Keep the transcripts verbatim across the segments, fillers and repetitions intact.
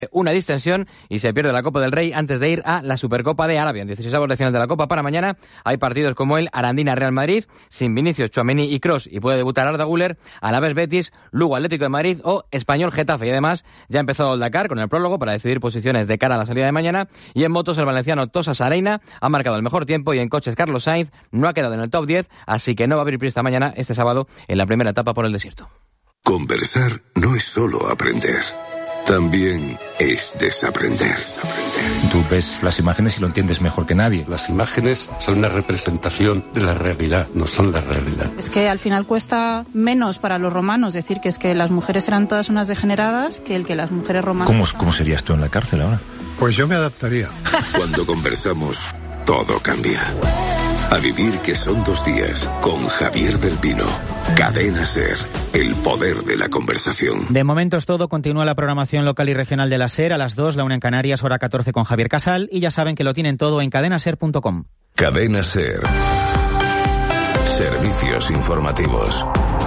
una distensión y se pierde la Copa del Rey antes de ir a la Supercopa de Arabia. En dieciséisavos de final de la Copa para mañana hay partidos como el Arandina-Real Madrid, sin Vinicius, Tchouaméni y Kroos, y puede debutar Arda Güler, Alavés-Betis, Lugo-Atlético de Madrid o Español-Getafe. Y además ya ha empezado el Dakar con el prólogo para decidir posiciones de cara a la salida de mañana, y en motos el valenciano Tosa Sareina ha marcado el mejor tiempo y en coches Carlos Sainz no ha quedado en el top diez, así que no va a abrir pista mañana este sábado en la primera etapa por el desierto. Conversar no es solo aprender. También es desaprender. Tú ves las imágenes y lo entiendes mejor que nadie. Las imágenes son una representación de la realidad, no son la realidad. Es que al final cuesta menos para los romanos decir que es que las mujeres eran todas unas degeneradas que el que las mujeres romanas... ¿Cómo, cómo serías tú en la cárcel ahora? Pues yo me adaptaría. Cuando conversamos, todo cambia. A vivir que son dos días, con Javier del Pino. Cadena SER, el poder de la conversación. De momento es todo. Continúa la programación local y regional de la SER a las dos, la una en Canarias, hora catorce con Javier Casal. Y ya saben que lo tienen todo en cadena ser punto com. Cadena SER. Servicios informativos.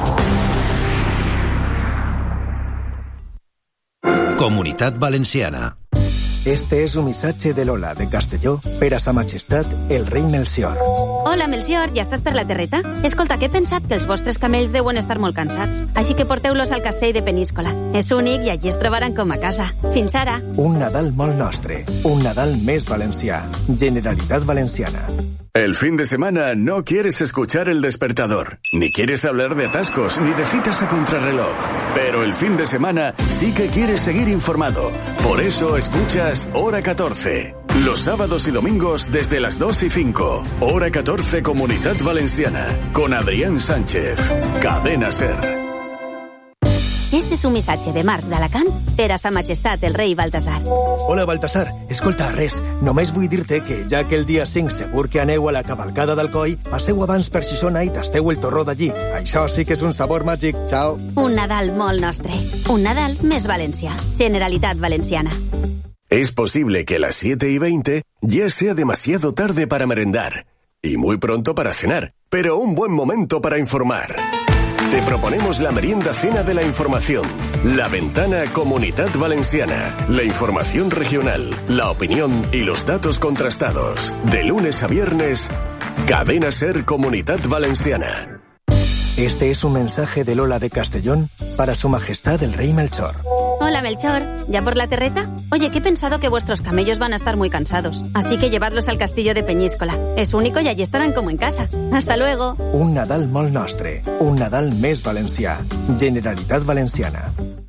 Comunitat Valenciana. Este és un missatge de Lola, de Castelló, per a sa majestat, el rei Melcior. Hola, Melcior, ja estàs per la terreta? Escolta, que he pensat que els vostres camells deuen estar molt cansats. Així que porteu-los al castell de Peníscola. És únic i allí es trobaran com a casa. Fins ara. Un Nadal molt nostre. Un Nadal més valencià. Generalitat Valenciana. El fin de semana no quieres escuchar El Despertador, ni quieres hablar de atascos, ni de citas a contrarreloj. Pero el fin de semana sí que quieres seguir informado. Por eso escuchas Hora catorce. Los sábados y domingos desde las dos y cinco. Hora catorce Comunitat Valenciana. Con Adrián Sánchez. Cadena SER. Este és un missatge de Marc d'Alacant per a sa majestat el rei Baltasar. Hola, Baltasar. Escolta, res. Només vull dir-te que, ja que el dia cinc segur que aneu a la cavalcada d'Alcoi, passeu abans per Xixona i tasteu el torró d'allí. Això sí que és un sabor màgic. Ciao. Un Nadal molt nostre. Un Nadal més valencià. Generalitat Valenciana. Es posible que a las siete y veinte ya sea demasiado tarde para merendar y muy pronto para cenar, pero un buen momento para informar. Te proponemos la merienda cena de la información, la ventana Comunitat Valenciana, la información regional, la opinión y los datos contrastados. De lunes a viernes, Cadena SER Comunitat Valenciana. Este es un mensaje de Lola de Castellón para su majestad el rey Melchor. Hola, Melchor. ¿Ya por la terreta? Oye, que he pensado que vuestros camellos van a estar muy cansados. Así que llevadlos al castillo de Peñíscola. Es único y allí estarán como en casa. Hasta luego. Un Nadal molt nostre. Un Nadal més valencià. Generalitat Valenciana.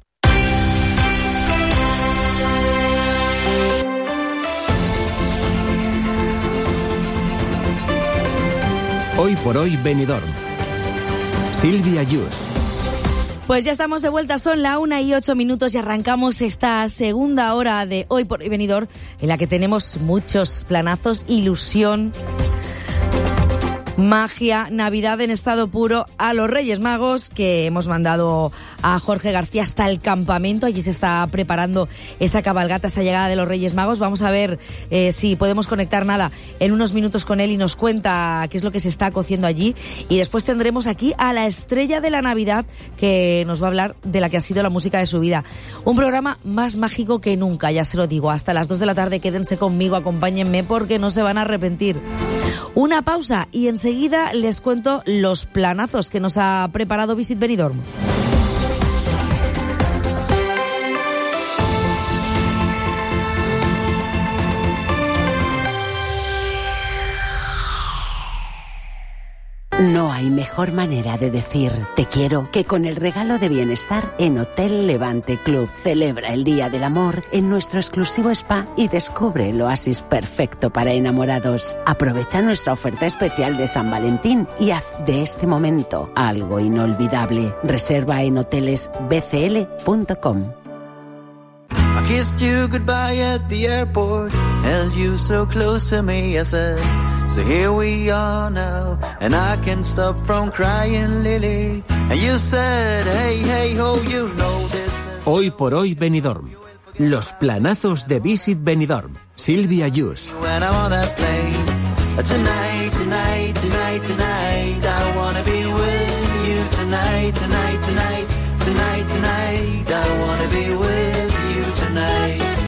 Hoy por hoy Benidorm. Silvia Yus. Pues ya estamos de vuelta, son la una y ocho minutos y arrancamos esta segunda hora de Hoy por Hoy Benidorm, en la que tenemos muchos planazos, ilusión, magia, Navidad en estado puro, a los Reyes Magos, que hemos mandado a Jorge García hasta el campamento. Allí se está preparando esa cabalgata, esa llegada de los Reyes Magos. Vamos a ver eh, si podemos conectar nada en unos minutos con él y nos cuenta qué es lo que se está cociendo allí. Y después tendremos aquí a la estrella de la Navidad, que nos va a hablar de la que ha sido la música de su vida. Un programa más mágico que nunca, ya se lo digo. Hasta las dos de la tarde quédense conmigo, acompáñenme porque no se van a arrepentir. Una pausa y enseguida les cuento los planazos que nos ha preparado Visit Benidorm. No hay mejor manera de decir te quiero que con el regalo de bienestar en Hotel Levante Club. Celebra el Día del Amor en nuestro exclusivo spa y descubre el oasis perfecto para enamorados. Aprovecha nuestra oferta especial de San Valentín y haz de este momento algo inolvidable. Reserva en hoteles b c l punto com. I kissed you goodbye at the airport, held you so close to me, I said, so here we are now, and I can't stop from crying, Lily. And you said, hey, hey, ho, you know this. Hoy por hoy Benidorm. Los planazos de Visit Benidorm. Silvia Yus. When I'm on that plane, tonight, tonight, tonight, tonight, I wanna be with you tonight, tonight, tonight, tonight, tonight, I wanna be with you.